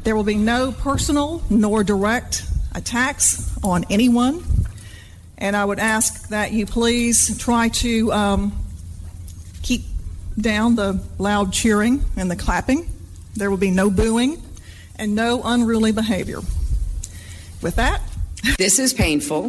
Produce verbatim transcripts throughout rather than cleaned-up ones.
There will be no personal nor direct attacks on anyone. And I would ask that you please try to um, keep down the loud cheering and the clapping. There will be no booing and no unruly behavior. With that, this is painful,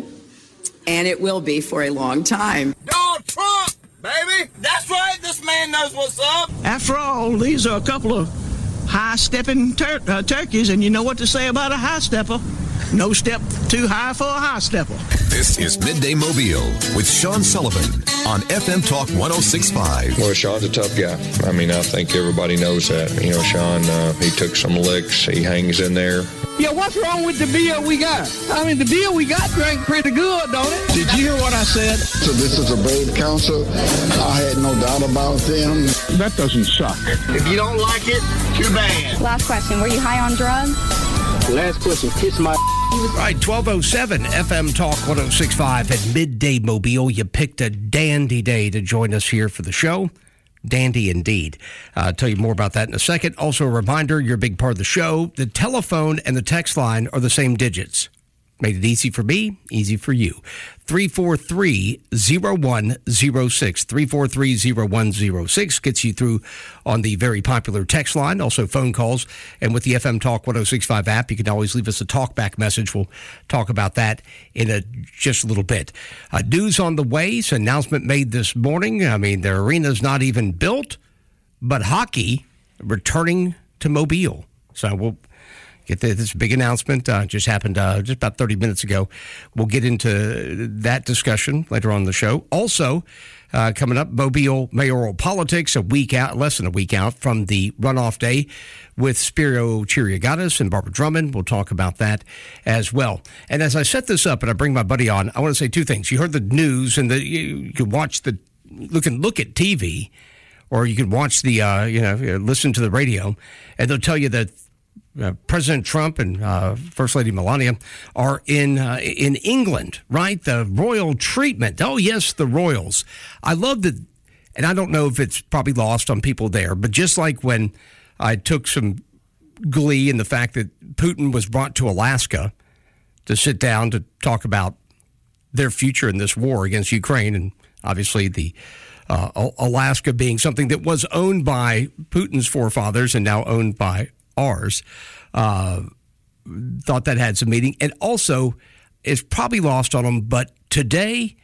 and it will be for a long time. Donald Trump, baby! That's right, this man knows what's up! After all, these are a couple of high-stepping tur- uh, turkeys, and you know what to say about a high-stepper. No step too high for a high-stepper. This is Midday Mobile with Sean Sullivan on F M Talk one oh six point five. Well, Sean's a tough guy. I mean, I think everybody knows that. You know, Sean, uh, he took some licks. He hangs in there. Yeah, what's wrong with the beer we got? I mean, the beer we got drank pretty good, don't it? Did you hear what I said? So this is a brave council. I had no doubt about them. That doesn't suck. If you don't like it, too bad. Last question. Were you high on drugs? Last question. Kiss my... All right, twelve oh seven F M Talk one oh six point five at Midday Mobile. You picked a dandy day to join us here for the show. Dandy indeed. Uh, I'll tell you more about that in a second. Also, a reminder, you're a big part of the show. The telephone and the text line are the same digits. Made it easy for me, easy for you. three four three, oh one oh six. three four three, oh one oh six gets you through on the very popular text line, also phone calls. And with the F M Talk one oh six point five app, you can always leave us a talkback message. We'll talk about that in a, just a little bit. Uh, news on the way. So announcement made this morning. I mean, their arena's not even built, but hockey returning to Mobile. So we'll get the, this big announcement. Uh, just happened uh, just about thirty minutes ago. We'll get into that discussion later on in the show. Also, uh, coming up, Mobile mayoral politics, a week out, less than a week out from the runoff day with Spiro Chiriagatis and Barbara Drummond. We'll talk about that as well. And as I set this up and I bring my buddy on, I want to say two things. You heard the news and the, you, you can watch the, look and look at T V, or you can watch the, uh, you know, listen to the radio, and they'll tell you that Uh, President Trump and uh, First Lady Melania are in uh, in England, right? The royal treatment. Oh, yes, the royals. I love that, and I don't know if it's probably lost on people there, but just like when I took some glee in the fact that Putin was brought to Alaska to sit down to talk about their future in this war against Ukraine, and obviously the uh, Alaska being something that was owned by Putin's forefathers and now owned by ours, uh, thought that had some meaning. And also, it's probably lost on them, but today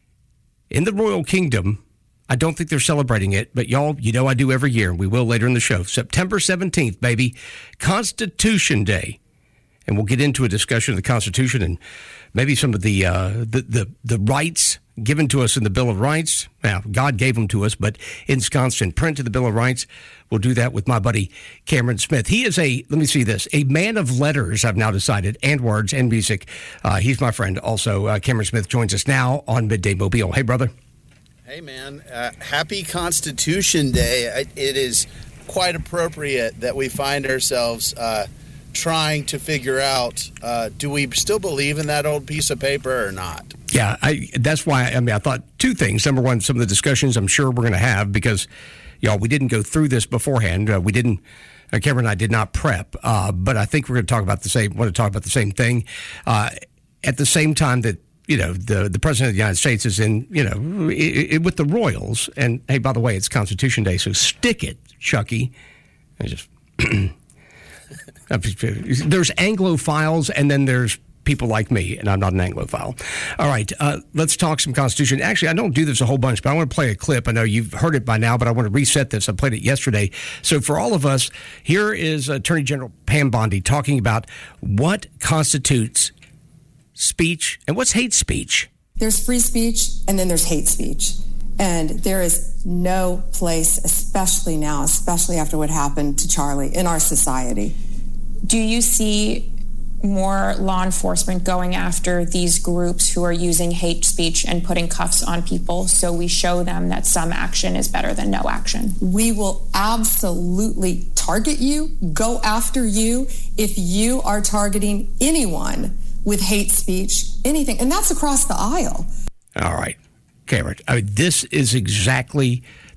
in the Royal Kingdom, I don't think they're celebrating it, but y'all, you know I do every year. We will later in the show. September seventeenth, baby, Constitution Day. And we'll get into a discussion of the Constitution and maybe some of the uh, the, the the rights given to us in the Bill of Rights. Now, God gave them to us, but ensconced in print to the Bill of Rights. We'll do that with my buddy Cameron Smith. He is a, let me see this, a man of letters, I've now decided, and words and music. Uh, he's my friend also. Uh, Cameron Smith joins us now on Midday Mobile. Hey, brother. Hey, man. Uh, happy Constitution Day. It is quite appropriate that we find ourselves uh, trying to figure out, uh, do we still believe in that old piece of paper or not? Yeah, I, that's why, I mean, I thought two things. Number one, some of the discussions I'm sure we're going to have because, y'all, we didn't go through this beforehand. Uh, we didn't, uh, Cameron and I did not prep, uh, but I think we're going to talk about the same, want to talk about the same thing. Uh, at the same time that, you know, the, the President of the United States is in, you know, it, it, with the royals. And, hey, by the way, it's Constitution Day, so stick it, Chucky. I just... There's Anglophiles, and then there's people like me, and I'm not an Anglophile. All right, uh, let's talk some Constitution. Actually, I don't do this a whole bunch, but I want to play a clip. I know you've heard it by now, but I want to reset this. I played it yesterday. So for all of us, here is Attorney General Pam Bondi talking about what constitutes speech and what's hate speech. There's free speech, and then there's hate speech. And there is no place, especially now, especially after what happened to Charlie, in our society. Do you see more law enforcement going after these groups who are using hate speech and putting cuffs on people so we show them that some action is better than no action? We will absolutely target you, go after you if you are targeting anyone with hate speech, anything. And that's across the aisle. All right. Cameron, I mean, this is exactly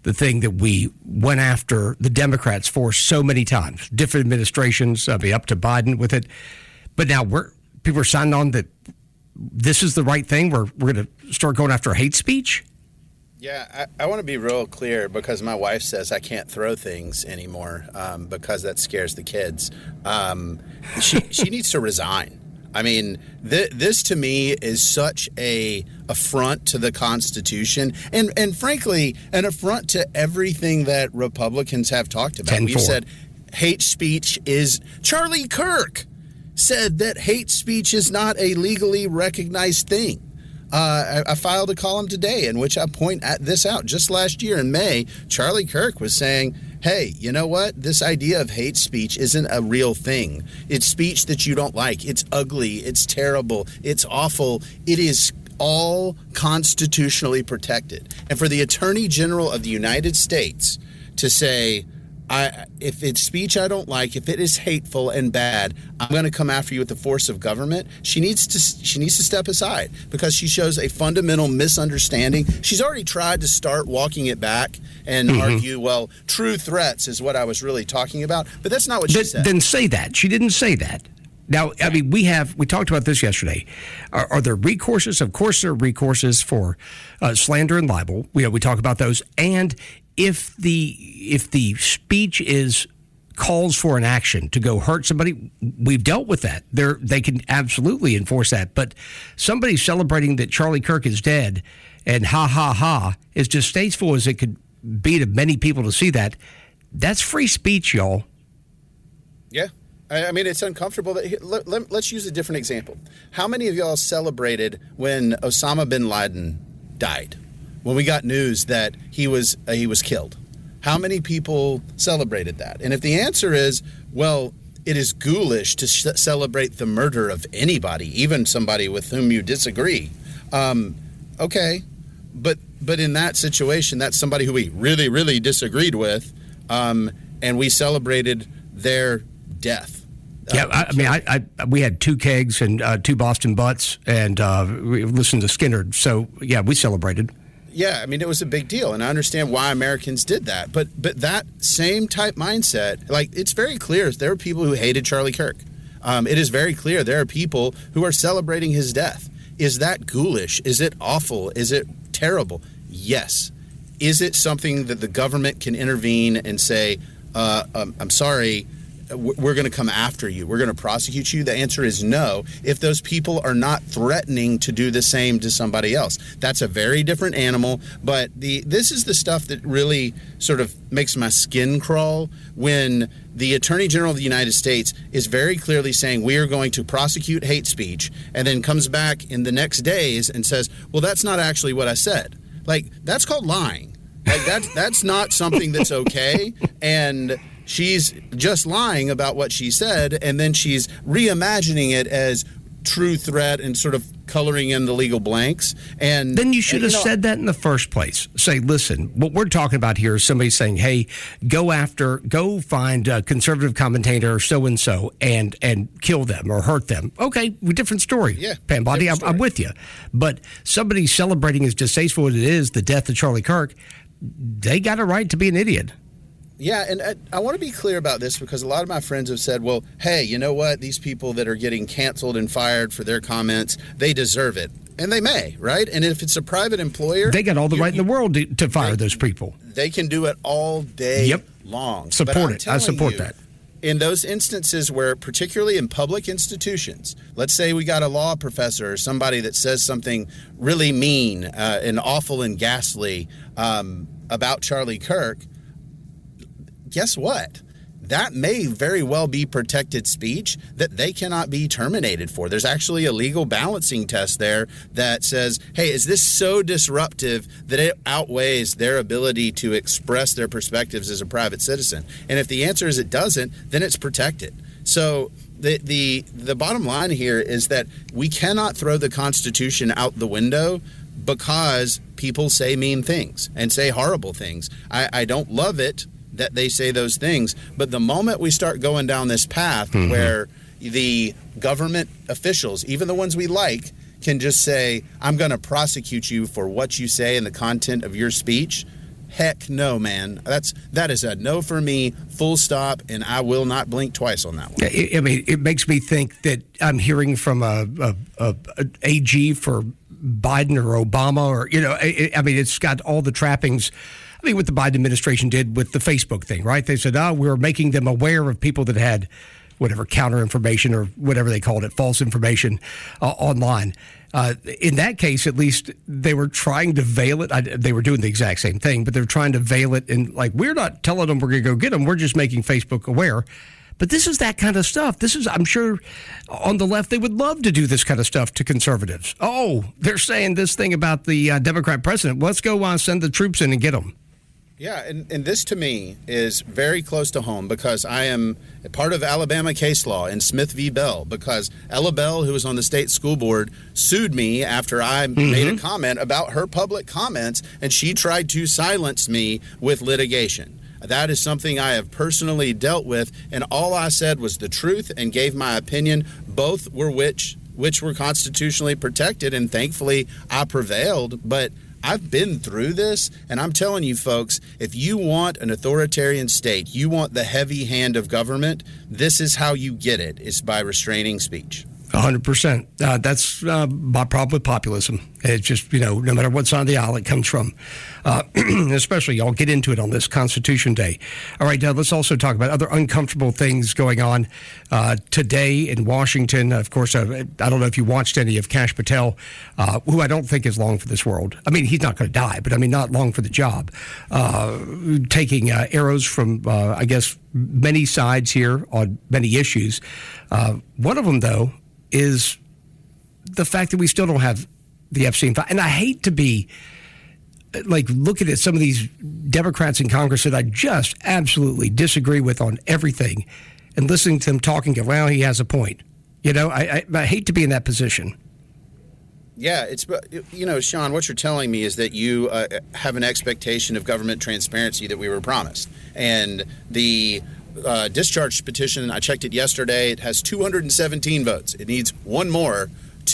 the thing that we went after the Democrats for so many times. Different administrations, I mean, up to Biden with it. But now we're people are signing on that this is the right thing. We're we're going to start going after hate speech. Yeah, I, I want to be real clear because my wife says I can't throw things anymore um, because that scares the kids. Um, she she needs to resign. I mean, th- this to me is such a affront to the Constitution and, and frankly, an affront to everything that Republicans have talked about. We've said hate speech is Charlie Kirk said that hate speech is not a legally recognized thing. Uh, I, I filed a column today in which I point at this out. Just last year in May, Charlie Kirk was saying, hey, you know what? This idea of hate speech isn't a real thing. It's speech that you don't like. It's ugly. It's terrible. It's awful. It is all constitutionally protected. And for the Attorney General of the United States to say, I, if it's speech I don't like, if it is hateful and bad, I'm going to come after you with the force of government. She needs to she needs to step aside because she shows a fundamental misunderstanding. She's already tried to start walking it back and mm-hmm. argue, well, true threats is what I was really talking about. But that's not what she Th- said. Then say that. She didn't say that. Now, I mean, we have, we talked about this yesterday. Are, are there recourses? Of course, there are recourses for uh, slander and libel. We, we talk about those. And if the if the speech is calls for an action to go hurt somebody, we've dealt with that. They're, they can absolutely enforce that. But somebody celebrating that Charlie Kirk is dead and ha, ha, ha, is distasteful as it could be to many people to see that, that's free speech, y'all. Yeah. I mean, it's uncomfortable. That, let, let, let's use a different example. How many of y'all celebrated when Osama bin Laden died? When we got news that he was uh, he was killed? How many people celebrated that? And if the answer is, well, it is ghoulish to sh- celebrate the murder of anybody, even somebody with whom you disagree, um, okay. But but in that situation, that's somebody who we really, really disagreed with, um, and we celebrated their death. Yeah, I, I mean, I, I we had two kegs and uh, two Boston Butts, and uh, we listened to Skinner. So yeah, we celebrated. Yeah, I mean, it was a big deal, and I understand why Americans did that. But but that same type mindset, like, it's very clear there are people who hated Charlie Kirk. Um, it is very clear there are people who are celebrating his death. Is that ghoulish? Is it awful? Is it terrible? Yes. Is it something that the government can intervene and say, uh, um, I'm sorry, we're going to come after you, we're going to prosecute you? The answer is no, if those people are not threatening to do the same to somebody else. That's a very different animal, but the this is the stuff that really sort of makes my skin crawl when the Attorney General of the United States is very clearly saying we are going to prosecute hate speech and then comes back in the next days and says, well, that's not actually what I said. Like, that's called lying. Like, that's, that's not something that's okay, and she's just lying about what she said, and then she's reimagining it as true threat and sort of coloring in the legal blanks. And then you should and, have you know, said that in the first place. Say, listen, what we're talking about here is somebody saying, hey, go after, go find a conservative commentator so-and-so and and kill them or hurt them. Okay, different story. Yeah, Pam Bondi, I'm, I'm with you. But somebody celebrating as distasteful as it is, the death of Charlie Kirk, they got a right to be an idiot. Yeah, and I, I want to be clear about this because a lot of my friends have said, well, hey, you know what? These people that are getting canceled and fired for their comments, they deserve it. And they may, right? And if it's a private employer, they got all the you, right in the world to, to fire they, those people. They can do it all day yep. long. Support it. I support you, that. In those instances where, particularly in public institutions, let's say we got a law professor or somebody that says something really mean uh, and awful and ghastly um, about Charlie Kirk, guess what? That may very well be protected speech that they cannot be terminated for. There's actually a legal balancing test there that says, hey, is this so disruptive that it outweighs their ability to express their perspectives as a private citizen? And if the answer is it doesn't, then it's protected. So the the the bottom line here is that we cannot throw the Constitution out the window because people say mean things and say horrible things. I, I don't love it that they say those things, but the moment we start going down this path mm-hmm. where the government officials, even the ones we like, can just say, I'm going to prosecute you for what you say and the content of your speech, Heck no, man. That's that is a no for me, full stop, and I will not blink twice on that one. I mean, it makes me think that I'm hearing from a, a, a, a AG for Biden or Obama, or, you know, I, I mean, it's got all the trappings. I mean, what the Biden administration did with the Facebook thing, right? They said, oh, we're making them aware of people that had whatever counter information or whatever they called it, false information uh, online. Uh, in that case, at least they were trying to veil it. I, they were doing the exact same thing, but they were trying to veil it. And like, we're not telling them we're going to go get them. We're just making Facebook aware. But this is that kind of stuff. This is, I'm sure on the left, they would love to do this kind of stuff to conservatives. Oh, they're saying this thing about the uh, Democrat president. Let's go uh, send the troops in and get them. Yeah, and, and this to me is very close to home because I am a part of Alabama case law in Smith v. Bell, because Ella Bell, who was on the state school board, sued me after I mm-hmm. made a comment about her public comments, and she tried to silence me with litigation. That is something I have personally dealt with, and all I said was the truth and gave my opinion. Both were which which were constitutionally protected, and thankfully I prevailed, but I've been through this, and I'm telling you, folks, if you want an authoritarian state, you want the heavy hand of government, this is how you get it. It's by restraining speech. one hundred percent. Uh, that's uh, my problem with populism. It's just, you know, no matter what side of the aisle it comes from. Uh, especially, y'all get into it on this Constitution Day. All right, uh, let's also talk about other uncomfortable things going on uh, today in Washington. Of course, uh, I don't know if you watched any of Kash Patel, uh, who I don't think is long for this world. I mean, he's not going to die, but I mean, not long for the job. Uh, taking uh, arrows from, uh, I guess, many sides here on many issues. Uh, one of them, though, is the fact that we still don't have the Epstein file. And I hate to be, like, looking at some of these Democrats in Congress that I just absolutely disagree with on everything and listening to them talking, well, he has a point. You know, I, I, I hate to be in that position. Yeah, it's, you know, Sean, what you're telling me is that you uh, have an expectation of government transparency that we were promised. And the Uh, discharge petition, I checked it yesterday, it has two hundred seventeen votes. It needs one more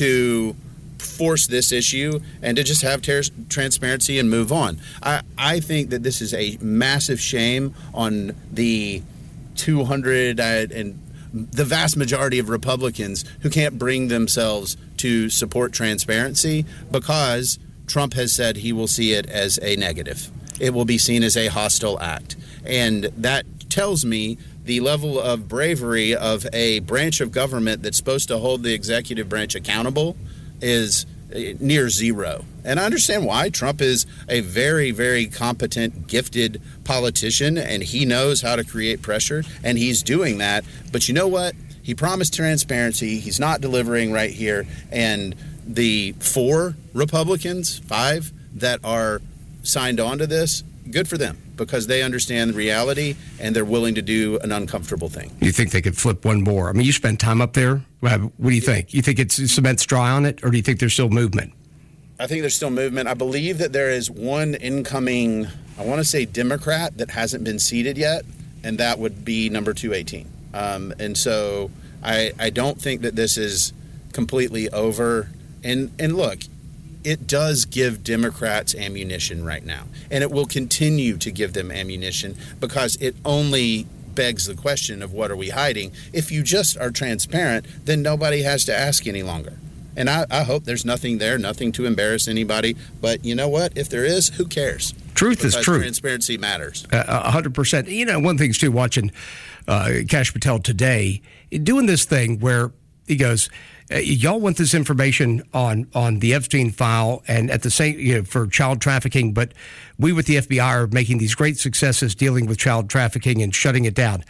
to force this issue and to just have ter- transparency and move on. I, I think that this is a massive shame on the two hundred uh, and the vast majority of Republicans who can't bring themselves to support transparency because Trump has said he will see it as a negative. It will be seen as a hostile act. And that tells me the level of bravery of a branch of government that's supposed to hold the executive branch accountable is near zero. And I understand why. Trump is a very, very competent, gifted politician, and he knows how to create pressure, and he's doing that. But you know what? He promised transparency. He's not delivering right here. And the four Republicans, five, that are signed on to this, good for them, because they understand reality and they're willing to do an uncomfortable thing. You think they could flip one more? I mean, you spend time up there. What do you think? You think it's cement's dry on it, or do you think there's still movement? I think there's still movement. I believe that there is one incoming, I want to say Democrat, that hasn't been seated yet, and that would be number two eighteen. Um, and so I, I don't think that this is completely over. And, and look, it does give Democrats ammunition right now, and it will continue to give them ammunition because it only begs the question of what are we hiding? If you just are transparent, then nobody has to ask any longer. And I, I hope there's nothing there, nothing to embarrass anybody. But you know what? If there is, who cares? Truth because is truth. Transparency matters. A uh, hundred percent. You know, one thing's too, watching uh, Kash Patel today, doing this thing where he goes, y'all want this information on, on the Epstein file and at the same, you know, for child trafficking, but we with the F B I are making these great successes dealing with child trafficking and shutting it down.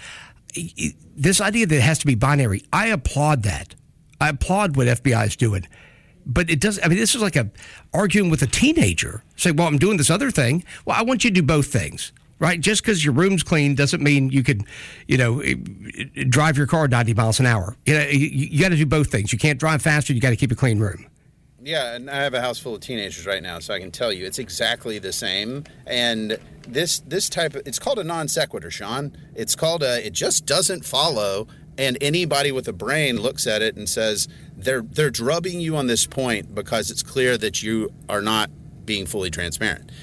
This idea that it has to be binary, I applaud that. I applaud what F B I is doing. But it does, I mean, this is like a arguing with a teenager. Say, well, I'm doing this other thing. Well, I want you to do both things. Right? Just because your room's clean doesn't mean you could, you know, drive your car ninety miles an hour. You know, you, you got to do both things. You can't drive faster. You got to keep a clean room. Yeah, and I have a house full of teenagers right now, so I can tell you it's exactly the same. And this this type of, it's called a non sequitur, Sean. It's called a, it just doesn't follow. And anybody with a brain looks at it and says they're they're drubbing you on this point because it's clear that you are not being fully transparent.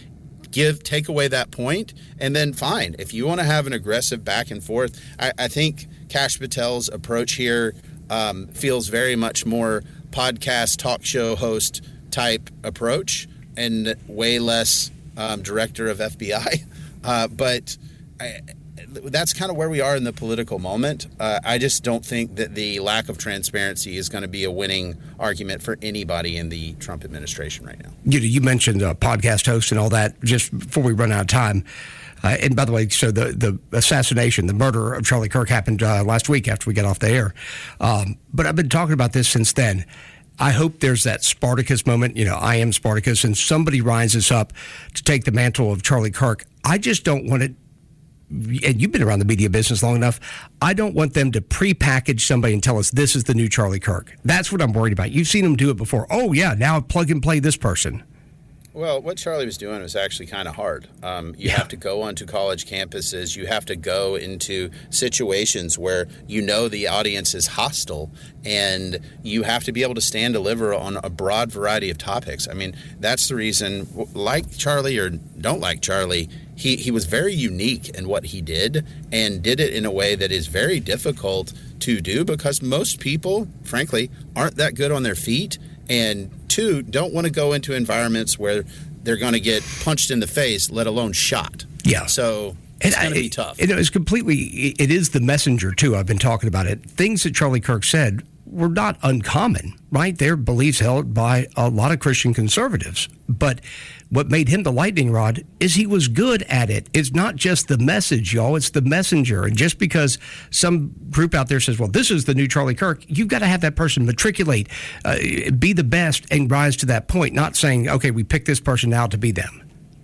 give take away that point, and then fine. If you want to have an aggressive back and forth, I, I think Kash Patel's approach here um, feels very much more podcast talk show host type approach and way less um, director of F B I. Uh, but I, that's kind of where we are in the political moment. Uh, I just don't think that the lack of transparency is going to be a winning argument for anybody in the Trump administration right now. You, you mentioned uh, podcast host and all that just before we run out of time. Uh, and by the way, so the, the assassination, the murder of Charlie Kirk happened uh, last week after we got off the air. Um, but I've been talking about this since then. I hope there's that Spartacus moment, you know, I am Spartacus, and somebody rises up to take the mantle of Charlie Kirk. I just don't want it. And you've been around the media business long enough. I don't want them to prepackage somebody and tell us this is the new Charlie Kirk. That's what I'm worried about. You've seen them do it before. Oh, yeah, now plug and play this person. Well, what Charlie was doing was actually kind of hard. Um, you yeah. have to go onto college campuses. You have to go into situations where you know the audience is hostile, and you have to be able to stand deliver on a broad variety of topics. I mean, that's the reason, like Charlie or don't like Charlie, he, he was very unique in what he did, and did it in a way that is very difficult to do because most people, frankly, aren't that good on their feet. And two, don't want to go into environments where they're going to get punched in the face, let alone shot. Yeah. So it's going to be tough. It is completely, it is the messenger, too. I've been talking about it. Things that Charlie Kirk said were not uncommon, right? They're beliefs held by a lot of Christian conservatives. But what made him the lightning rod is he was good at it. It's not just the message, y'all. It's the messenger. And just because some group out there says, well, this is the new Charlie Kirk, you've got to have that person matriculate, uh, be the best, and rise to that point, not saying, okay, we picked this person out to be them.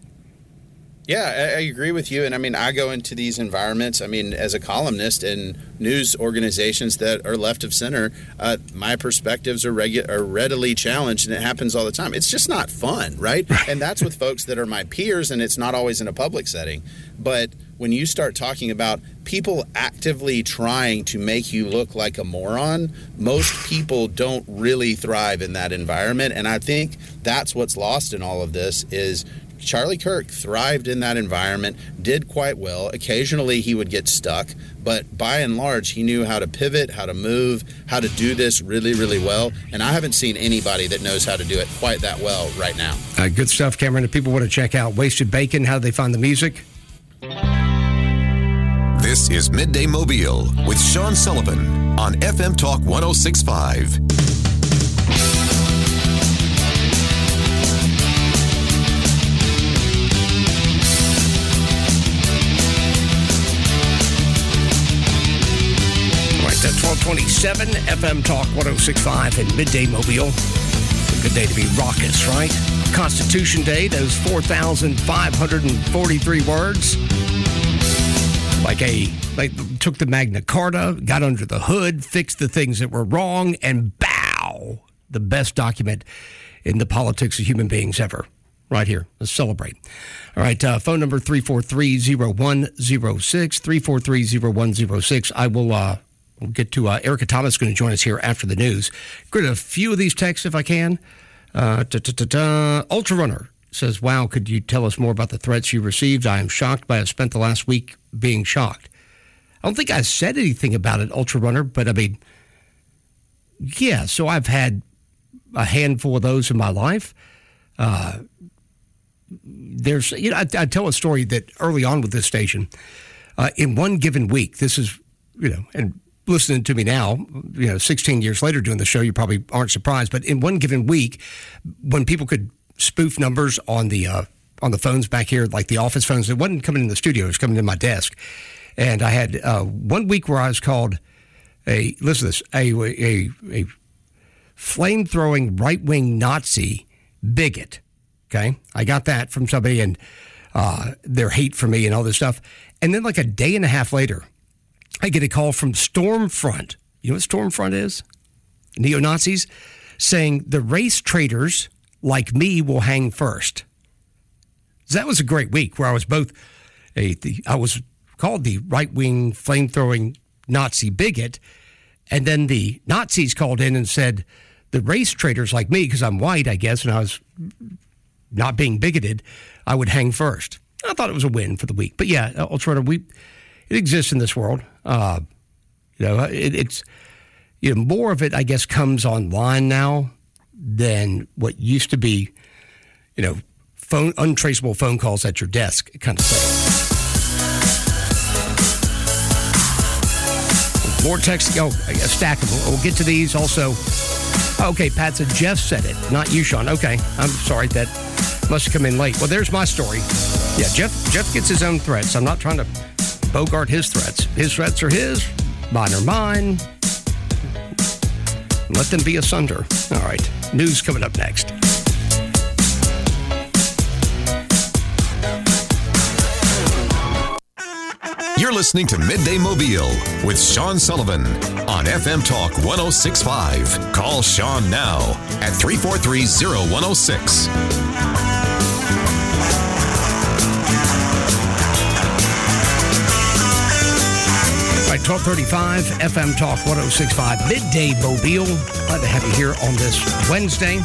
Yeah, I, I agree with you. And I mean, I go into these environments, I mean, as a columnist in news organizations that are left of center, uh, my perspectives are, regu- are readily challenged, and it happens all the time. It's just not fun, right? And that's with folks that are my peers, and it's not always in a public setting. But when you start talking about people actively trying to make you look like a moron, most people don't really thrive in that environment. And I think that's what's lost in all of this is Charlie Kirk thrived in that environment, did quite well. Occasionally he would get stuck, but by and large he knew how to pivot, how to move, how to do this really, really well. And I haven't seen anybody that knows how to do it quite that well right now. Uh, good stuff, Cameron. If people want to check out Wasted Bacon, how do they find the music? This is Midday Mobile with Sean Sullivan on F M Talk one oh six point five. twelve twenty-seven F M Talk one oh six point five in Midday Mobile. It's a good day to be raucous, right? Constitution Day, those four thousand five hundred forty-three words. Like a, like took the Magna Carta, got under the hood, fixed the things that were wrong, and bow, the best document in the politics of human beings ever. Right here. Let's celebrate. All right. Uh, phone number three four three, zero one zero six, three four three, zero one zero six. I will, uh, We'll get to uh, Erica Thomas is going to join us here after the news. Get a few of these texts if I can. Uh, Ultra Runner says, wow, could you tell us more about the threats you received? I am shocked, but I've spent the last week being shocked. I don't think I said anything about it, Ultra Runner, but I mean, yeah, so I've had a handful of those in my life. Uh, there's, you know, I, I tell a story that early on with this station, uh, in one given week, this is, you know, and listening to me now, you know, sixteen years later doing the show, you probably aren't surprised. But in one given week, when people could spoof numbers on the uh, on the phones back here, like the office phones, it wasn't coming in the studio; it was coming in my desk. And I had uh, one week where I was called a listen to this a a, a flame throwing right wing Nazi bigot. Okay, I got that from somebody and uh, their hate for me and all this stuff. And then, like a day and a half later, I get a call from Stormfront. You know what Stormfront is? Neo-Nazis saying the race traitors like me will hang first. So that was a great week where I was both a, the, I was called the right-wing flame-throwing Nazi bigot, and then the Nazis called in and said the race traitors like me, because I'm white, I guess, and I was not being bigoted, I would hang first. I thought it was a win for the week. But yeah, ultra we it exists in this world. Uh, you know, it, it's you know more of it, I guess, comes online now than what used to be. You know, phone untraceable phone calls at your desk kind of thing. More text. Oh, a stack of them. We'll get to these also. Okay, Pat said Jeff said it, not you, Sean. Okay, I'm sorry. That must have come in late. Well, there's my story. Yeah, Jeff Jeff gets his own threats. I'm not trying to bogart his threats. His threats are his. Mine are mine. Let them be asunder. All right. News coming up next. You're listening to Midday Mobile with Sean Sullivan on F M Talk one oh six point five. Call Sean now at three four three, oh one oh six. All right, twelve thirty-five, F M Talk one oh six point five, Midday Mobile. Glad to have you here on this Wednesday.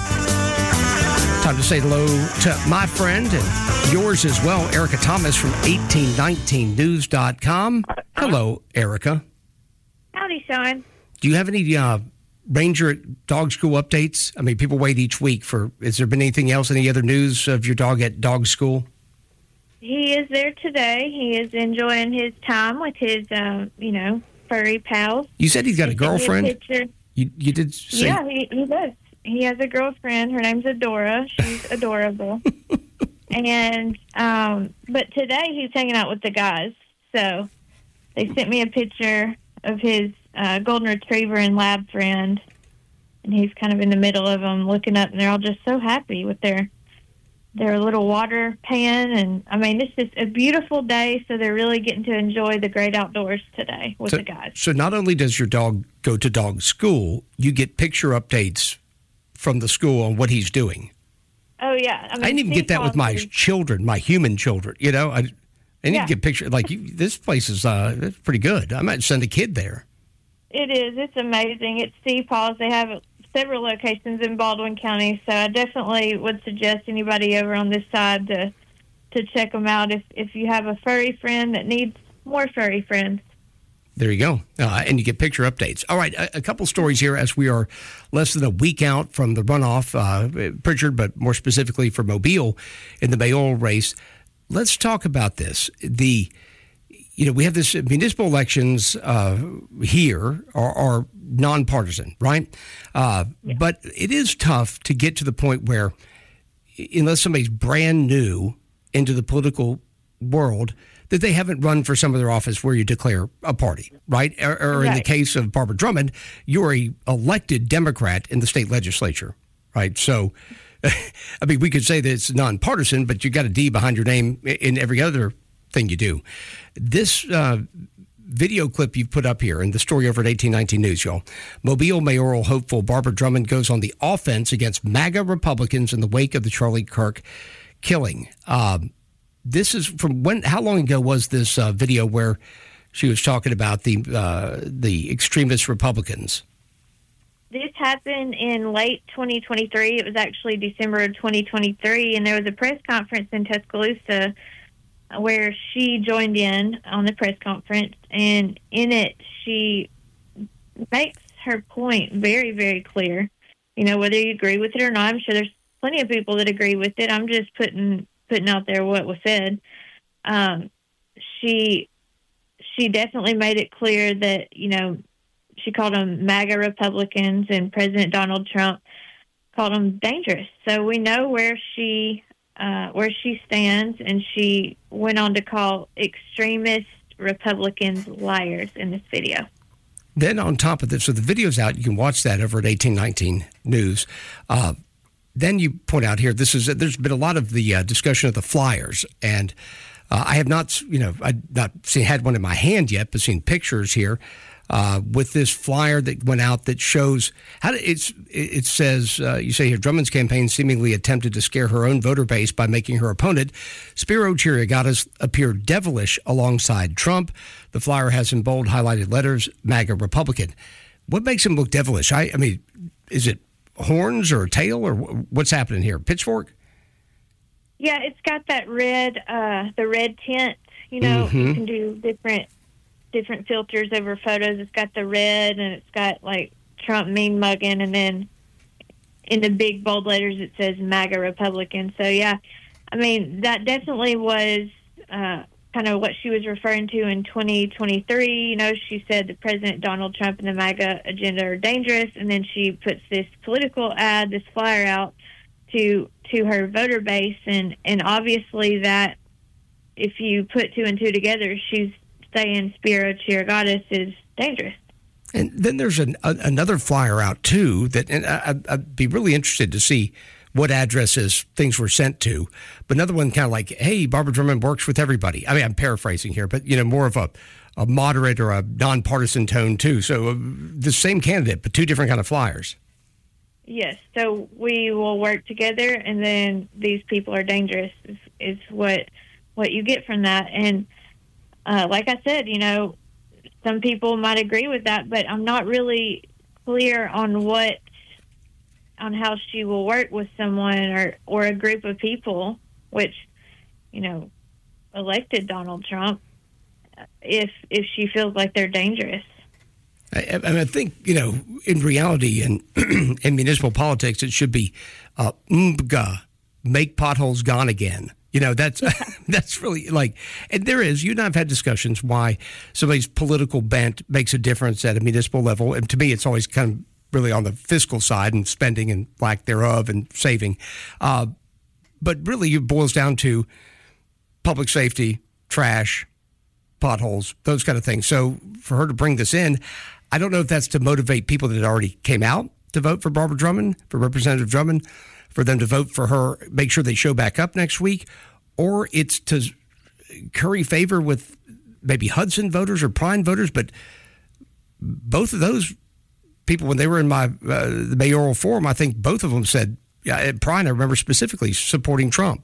Time to say hello to my friend and yours as well, Erica Thomas from eighteen nineteen news dot com. Hello, Erica. Howdy, Sean. Do you have any uh, Ranger dog school updates? I mean, people wait each week for, has there been anything else, any other news of your dog at dog school? He is there today. He is enjoying his time with his, uh, you know, furry pals. You said he's got a girlfriend? A you, you did say... Yeah, he, he does. He has a girlfriend. Her name's Adora. She's adorable. And, um, but today he's hanging out with the guys. So they sent me a picture of his uh, golden retriever and lab friend. And he's kind of in the middle of them looking up, and they're all just so happy with their their little water pan. And, I mean, it's just a beautiful day, so they're really getting to enjoy the great outdoors today with so, the guys. So not only does your dog go to dog school, you get picture updates from the school on what he's doing. Oh, yeah. I, mean, I didn't even get that with my children, my human children. You know, I, I didn't yeah. even get pictures. Like, you, this place is uh, it's pretty good. I might send a kid there. It is. It's amazing. It's Sea Paws. They have several locations in Baldwin County, so I definitely would suggest anybody over on this side to to check them out if, if you have a furry friend that needs more furry friends. There you go. Uh, and you get picture updates. All right, a, a couple stories here as we are less than a week out from the runoff, uh, Pritchard, but more specifically for Mobile in the mayoral race. Let's talk about this. The, you know, we have this municipal elections uh, here are, are nonpartisan, right? Uh, yeah. But it is tough to get to the point where, unless somebody's brand new into the political world, that they haven't run for some of their office where you declare a party, right? Or, or right. in the case of Barbara Drummond, you're a elected Democrat in the state legislature, right? So, I mean, we could say that it's nonpartisan, but you got a D behind your name in every other thing you do. This uh, video clip you've put up here and the story over at eighteen nineteen News, y'all. Mobile mayoral hopeful Barbara Drummond goes on the offense against MAGA Republicans in the wake of the Charlie Kirk killing. Um, This is from when? How long ago was this uh, video where she was talking about the uh, the extremist Republicans? This happened in late twenty twenty-three. It was actually December of twenty twenty-three, and there was a press conference in Tuscaloosa where she joined in on the press conference, and in it she makes her point very, very clear. You know, whether you agree with it or not, I'm sure there's plenty of people that agree with it. I'm just putting putting out there what was said. Um, she she definitely made it clear that, you know, she called them MAGA Republicans, and President Donald Trump called them dangerous. So we know where she uh, where she stands, and she went on to call extremist Republicans liars in this video. Then on top of this, so the video's out. You can watch that over at eighteen nineteen News. Uh, Then you point out here, this is there's been a lot of the uh, discussion of the flyers, and uh, I have not, you know, I not seen had one in my hand yet, but seen pictures here uh, with this flyer that went out that shows how to, it's it says uh, you say here Drummond's campaign seemingly attempted to scare her own voter base by making her opponent Spiro Chiriagatis appear devilish alongside Trump. The flyer has in bold highlighted letters MAGA Republican. What makes him look devilish? I, I mean, is it horns or a tail, or what's happening here? Pitchfork? Yeah, it's got that red, uh, the red tint. You know, Mm-hmm. you can do different different filters over photos. It's got the red, and it's got like Trump mean mugging, and then in the big bold letters it says MAGA Republican. So yeah, I mean that definitely was uh, kind of what she was referring to in twenty twenty-three. You know, she said that President Donald Trump and the MAGA agenda are dangerous, and then she puts this political ad, this flyer out to to her voter base, and and obviously that if you put two and two together, she's saying Spiro Chirigatis is dangerous. And then there's an, a, another flyer out too that, and I, I'd be really interested to see what addresses things were sent to. But another one kind of like, hey, Barbara Drummond works with everybody. I mean, I'm paraphrasing here, but you know, more of a, a moderate or a nonpartisan tone too. So uh, the same candidate, but two different kind of flyers. Yes, so we will work together, and then these people are dangerous is, is what what you get from that. And uh, like I said, you know, some people might agree with that, but I'm not really clear on what, on how she will work with someone or, or a group of people, which, you know, elected Donald Trump, if if she feels like they're dangerous. I, I think, you know, in reality, in, in municipal politics, it should be uh, M B G A, make potholes gone again. You know, that's yeah. that's really like, and there is, you and I have had discussions why somebody's political bent makes a difference at a municipal level. And to me, it's always kind of really on the fiscal side and spending and lack thereof and saving. Uh, but really, it boils down to public safety, trash, potholes, those kind of things. So for her to bring this in, I don't know if that's to motivate people that already came out to vote for Barbara Drummond, for Representative Drummond, for them to vote for her, make sure they show back up next week, or it's to curry favor with maybe Hudson voters or Prine voters. But both of those people, when they were in my uh, the mayoral forum, I think both of them said, yeah, Prine, I remember specifically supporting Trump.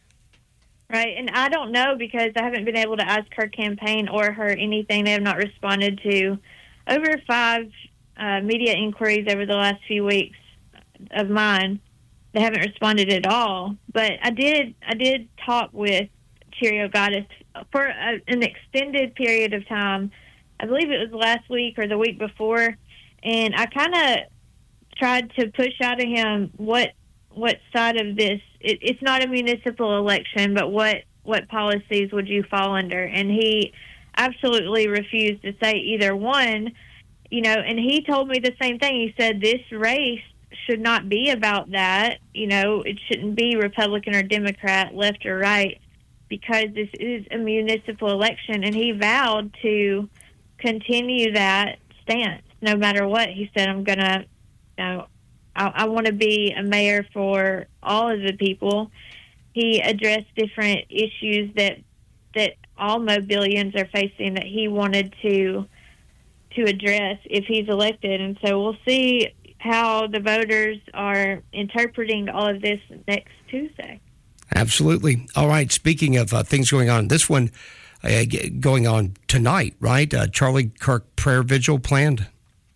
Right, and I don't know because I haven't been able to ask her campaign or her anything. They have not responded to over five uh, media inquiries over the last few weeks of mine. They haven't responded at all. But I did I did talk with Chirigatis for a, an extended period of time. I believe it was last week or the week before, and I kind of tried to push out of him what what side of this, it, it's not a municipal election, but what, what policies would you fall under? And he absolutely refused to say either one, you know, and he told me the same thing. He said this race should not be about that. You know, it shouldn't be Republican or Democrat, left or right, because this is a municipal election. And he vowed to continue that stance no matter what. He said, I'm going to, you know, I, I want to be a mayor for all of the people. He addressed different issues that that all Mobilians are facing that he wanted to to address if he's elected. And so we'll see how the voters are interpreting all of this next Tuesday. Absolutely. All right. Speaking of uh, things going on, this one uh, going on tonight, right? Uh, Charlie Kirk prayer vigil planned.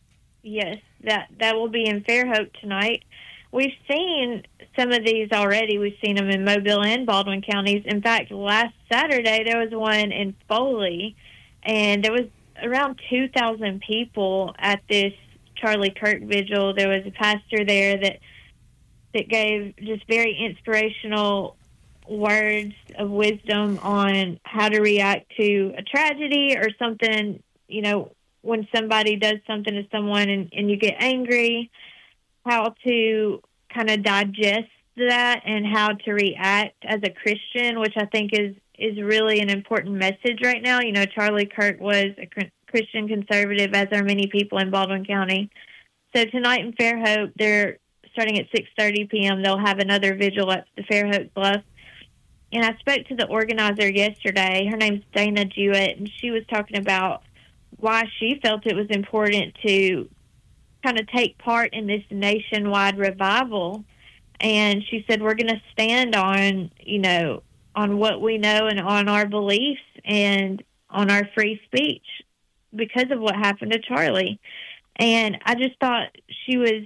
Yes, that that will be in Fairhope tonight. We've seen some of these already. We've seen them in Mobile and Baldwin counties. In fact, last Saturday there was one in Foley, and there was around two thousand people at this Charlie Kirk vigil. There was a pastor there that that gave just very inspirational words of wisdom on how to react to a tragedy or something, you know, when somebody does something to someone and, and you get angry, how to kind of digest that and how to react as a Christian, which I think is, is really an important message right now. You know, Charlie Kirk was a Christian conservative, as are many people in Baldwin County. So tonight in Fairhope, they're starting at six thirty p.m. They'll have another vigil at the Fairhope Bluff. And I spoke to the organizer yesterday. Her name's Dana Jewett, and she was talking about why she felt it was important to kind of take part in this nationwide revival. And she said, we're going to stand on, you know, on what we know and on our beliefs and on our free speech because of what happened to Charlie. And I just thought she was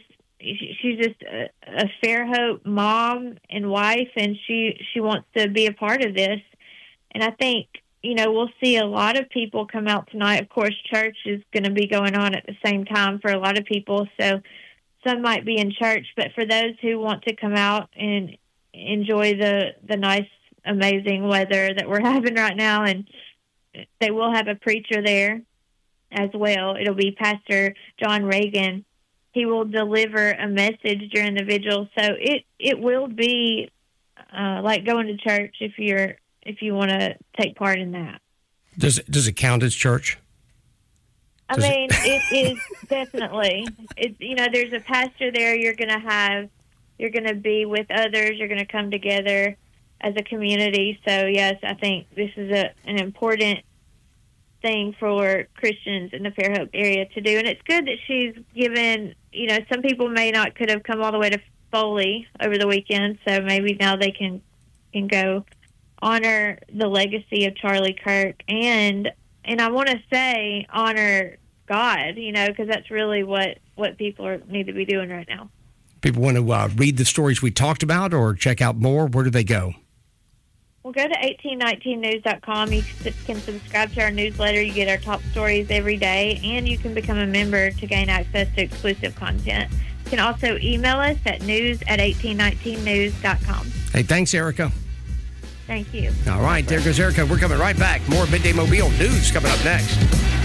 she's just a, a Fairhope mom and wife, and she, she wants to be a part of this. And I think, you know, we'll see a lot of people come out tonight. Of course, church is going to be going on at the same time for a lot of people, so some might be in church. But for those who want to come out and enjoy the, the nice, amazing weather that we're having right now, and they will have a preacher there as well. It'll be Pastor John Reagan. He will deliver a message during the vigil, so it, it will be uh, like going to church if you're if you want to take part in that. Does it, does it count as church? I Does mean, it, it is definitely. It's, you know, there's a pastor there. You're going to have, you're going to be with others. You're going to come together as a community. So, yes, I think this is a, an important thing for Christians in the Fairhope area to do. And it's good that she's given, you know, some people may not could have come all the way to Foley over the weekend, so maybe now they can, can go honor the legacy of Charlie Kirk, and and I want to say honor God, you know, because that's really what, what people are, need to be doing right now. people want to uh, read the stories we talked about or check out more, where do they go? Well, go to eighteen nineteen news dot com. You can subscribe to our newsletter. You get our top stories every day, and you can become a member to gain access to exclusive content. You can also email us at news at eighteen nineteen news dot com. Hey, thanks, Erica. Thank you. All right, there goes Erica. We're coming right back. More Midday Mobile news coming up next.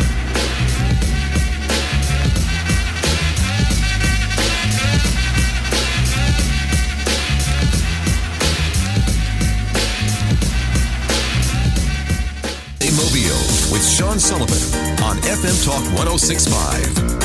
Mobile with Sean Sullivan on F M Talk one oh six point five.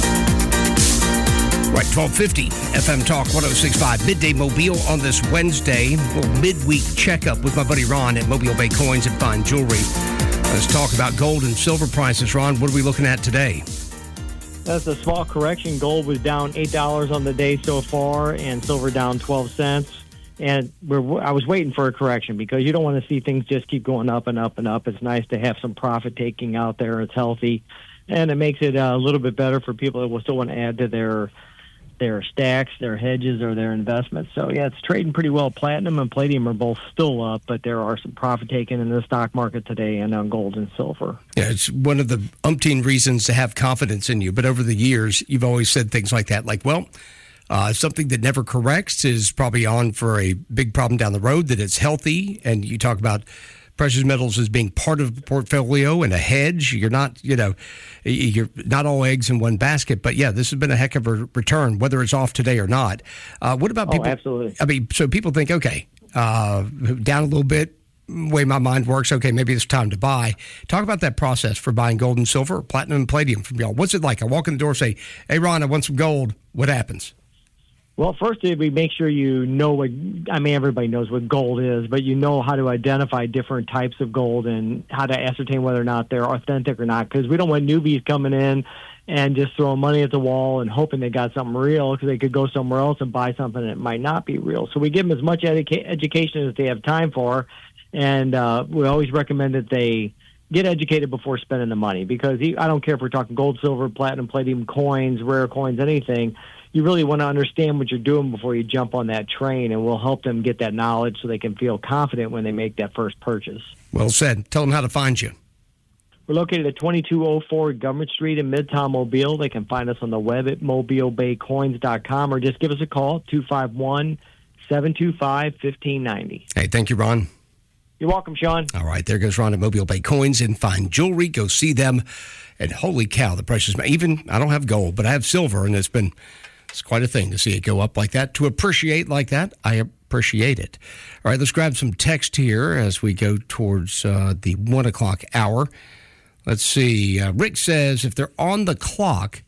Right, twelve fifty F M Talk one oh six point five. Midday Mobile on this Wednesday. A little midweek checkup with my buddy Ron at Mobile Bay Coins and Fine Jewelry. Let's talk about gold and silver prices. Ron, what are we looking at today? That's a small correction. Gold was down eight dollars on the day so far, and silver down twelve cents. And we're, I was waiting for a correction because you don't want to see things just keep going up and up and up. It's nice to have some profit taking out there. It's healthy, and it makes it a little bit better for people that will still want to add to their their stacks, their hedges, or their investments. So, yeah, it's trading pretty well. Platinum and palladium are both still up, but there are some profit taken in the stock market today and on gold and silver. Yeah, it's one of the umpteen reasons to have confidence in you. But over the years, you've always said things like that, like, well, Uh, something that never corrects is probably on for a big problem down the road, that it's healthy. And you talk about precious metals as being part of the portfolio and a hedge. You're not, you know, you're not all eggs in one basket. But, yeah, this has been a heck of a return, whether it's off today or not. Uh, what about people? Oh, absolutely. I mean, so people think, okay, uh, down a little bit, way my mind works, okay, maybe it's time to buy. Talk about that process for buying gold and silver, platinum and palladium from y'all. What's it like? I walk in the door and say, hey, Ron, I want some gold. What happens? Well, first, we make sure you know what, I mean, everybody knows what gold is, but you know how to identify different types of gold and how to ascertain whether or not they're authentic or not, because we don't want newbies coming in and just throwing money at the wall and hoping they got something real, because they could go somewhere else and buy something that might not be real. So we give them as much educa- education as they have time for, and uh, we always recommend that they get educated before spending the money, because I don't care if we're talking gold, silver, platinum, palladium, coins, rare coins, anything. You really want to understand what you're doing before you jump on that train, and we'll help them get that knowledge so they can feel confident when they make that first purchase. Well said. Tell them how to find you. We're located at twenty-two oh four Government Street in Midtown Mobile. They can find us on the web at mobile bay coins dot com, or just give us a call, two five one, seven two five, one five nine zero. Hey, thank you, Ron. You're welcome, Sean. All right, there goes Ron at Mobile Bay Coins and Fine Jewelry. Go see them. And holy cow, the prices. Even, I don't have gold, but I have silver, and it's been... It's quite a thing to see it go up like that. To appreciate like that, I appreciate it. All right, let's grab some text here as we go towards uh, the one o'clock hour. Let's see. Uh, Rick says, if they're on the clock,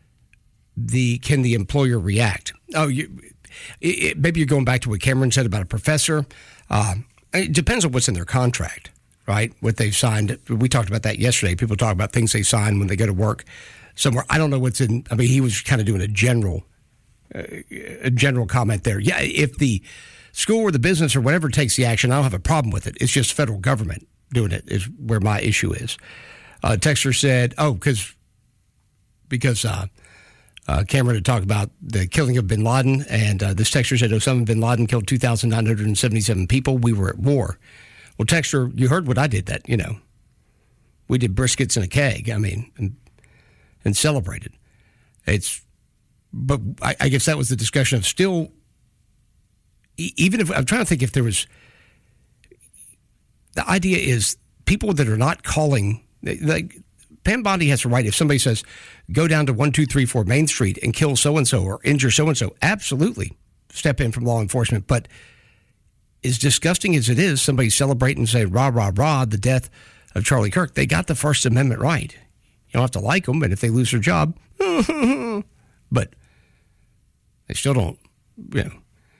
the can the employer react? Oh, you, it, it, maybe you're going back to what Cameron said about a professor. Uh, it depends on what's in their contract, right? What they've signed. We talked about that yesterday. People talk about things they sign when they go to work somewhere. I don't know what's in. I mean, he was kind of doing a general, uh, a general comment there. Yeah, if the school or the business or whatever takes the action, I don't have a problem with it. It's just federal government doing it is where my issue is. Uh, Texter said, "Oh, because because uh, uh, camera to talk about the killing of bin Laden. And uh, this texter said Osama bin Laden killed two thousand nine hundred seventy-seven people. We were at war. Well, texter, you heard what I did that, you know. We did briskets in a keg, I mean, and, and celebrated. It's, but I, I guess that was the discussion of still, even if, I'm trying to think if there was, the idea is people that are not calling, like, Pam Bondi has a right if somebody says, go down to one two three four Main Street and kill so-and-so or injure so-and-so, absolutely step in from law enforcement. But as disgusting as it is, somebody celebrating and say, rah, rah, rah, the death of Charlie Kirk, they got the First Amendment right. You don't have to like them, and if they lose their job, but they still don't, you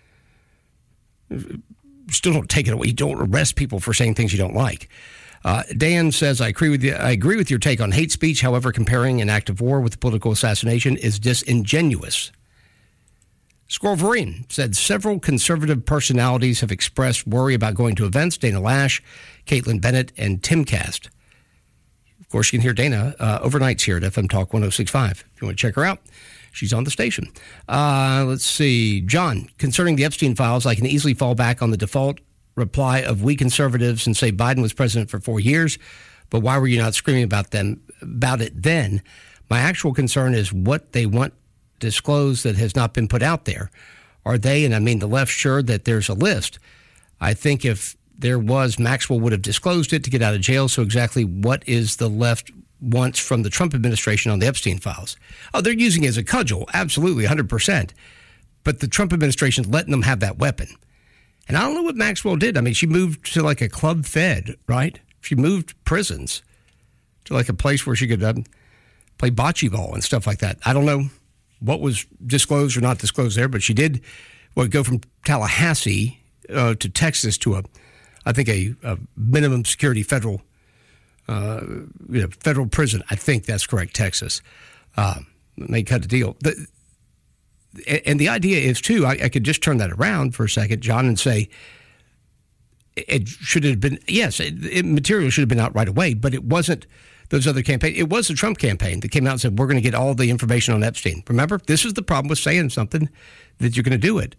know, still don't take it away. You don't arrest people for saying things you don't like. Uh, Dan says, I agree with you. I agree with your take on hate speech. However, comparing an act of war with political assassination is disingenuous. Squirrel Vereen said several conservative personalities have expressed worry about going to events. Dana Lash, Caitlin Bennett, and Timcast. Of course, you can hear Dana uh, overnights here at F M Talk one oh six point five. If you want to check her out, she's on the station. Uh, let's see. John, concerning the Epstein files, I can easily fall back on the default reply of we conservatives and say Biden was president for four years, but why were you not screaming about them about it then? My actual concern is what they want disclosed that has not been put out there. Are they, and I mean the left, sure that there's a list? I think if there was, Maxwell would have disclosed it to get out of jail. So exactly what is the left wants from the Trump administration on the Epstein files? Oh, they're using it as a cudgel. Absolutely, one hundred percent. But the Trump administration letting them have that weapon. And I don't know what Maxwell did. I mean, she moved to like a club fed, right? She moved prisons to like a place where she could um, play bocce ball and stuff like that. I don't know what was disclosed or not disclosed there, but she did well, go from Tallahassee uh, to Texas to a, I think, a, a minimum security federal, uh, you know, federal prison. I think that's correct, Texas. Uh, they cut the deal. The, and the idea is, too, I, I could just turn that around for a second, John, and say, it should have been, yes, it, it, material should have been out right away, but it wasn't those other campaigns. It was the Trump campaign that came out and said, we're going to get all the information on Epstein. Remember, this is the problem with saying something that you're going to do it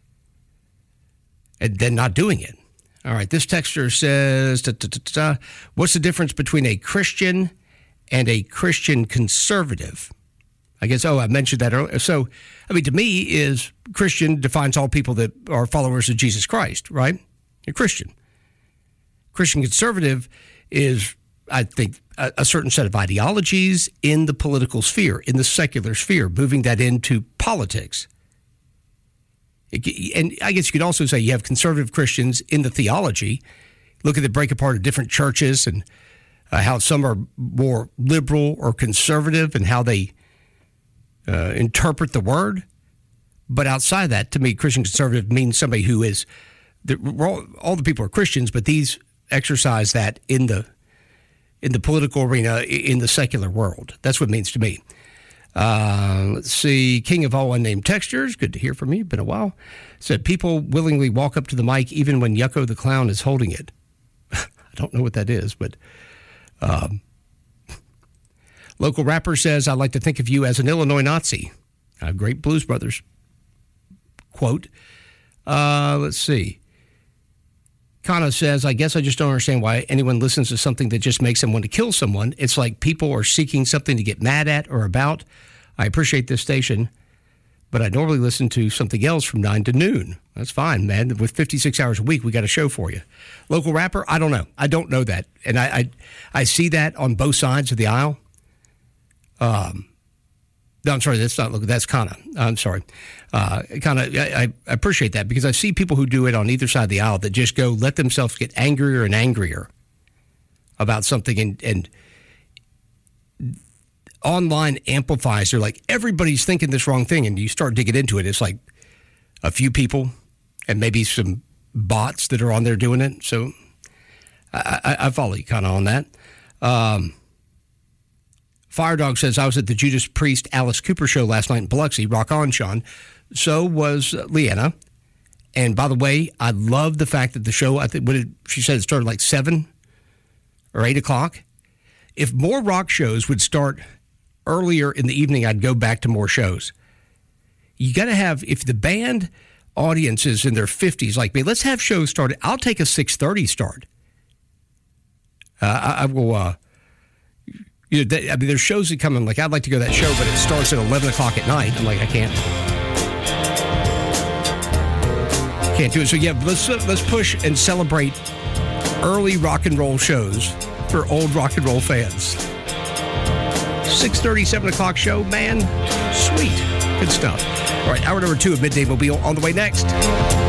and then not doing it. All right, this texter says, da, da, da, da, what's the difference between a Christian and a Christian conservative? I guess, oh, I mentioned that earlier. So, I mean, to me, is Christian defines all people that are followers of Jesus Christ, right? A Christian. Christian conservative is, I think, a, a certain set of ideologies in the political sphere, in the secular sphere, moving that into politics. It, and I guess you could also say you have conservative Christians in the theology. Look at the break apart of different churches and uh, how some are more liberal or conservative and how they uh, interpret the word. But outside of that, to me, Christian conservative means somebody who is, all, all the people are Christians, but these exercise that in the in the political arena, in the secular world. That's what it means to me. Uh, let's see. King of all unnamed textures. Good to hear from you. Been a while. Said people willingly walk up to the mic even when Yucko the Clown is holding it. I don't know what that is, but um, local rapper says, I like to think of you as an Illinois Nazi. Uh, great Blues Brothers quote. Uh, let's see. Kana says, I guess I just don't understand why anyone listens to something that just makes them want to kill someone. It's like people are seeking something to get mad at or about. I appreciate this station, but I normally listen to something else from nine to noon. That's fine, man. With fifty-six hours a week, we got a show for you. Local rapper? I don't know. I don't know that. And I I, I see that on both sides of the aisle. Um, no, I'm sorry. That's not local. That's Kana. I'm sorry. Uh, kind of, I, I appreciate that because I see people who do it on either side of the aisle that just go let themselves get angrier and angrier about something, and, and online amplifies. They're like, everybody's thinking this wrong thing, and you start digging into it. It's like a few people and maybe some bots that are on there doing it. So I, I, I follow you kind of on that. Um, Firedog says, I was at the Judas Priest Alice Cooper show last night in Biloxi. Rock on, Sean. So was Leanna. And by the way, I love the fact that the show, I think, what did, she said it started like seven or eight o'clock. If more rock shows would start earlier in the evening, I'd go back to more shows. You got to have, if the band audience is in their fifties like me, let's have shows started. I'll take a six thirty start. Uh, I, I will, uh, you know, that, I mean, there's shows that come in, like, I'd like to go to that show, but it starts at eleven o'clock at night. I'm like, I can't. Can't do it. So, yeah, let's, let's push and celebrate early rock and roll shows for old rock and roll fans. six thirty, seven o'clock show, man. Sweet. Good stuff. All right, hour number two of Midday Mobile on the way next.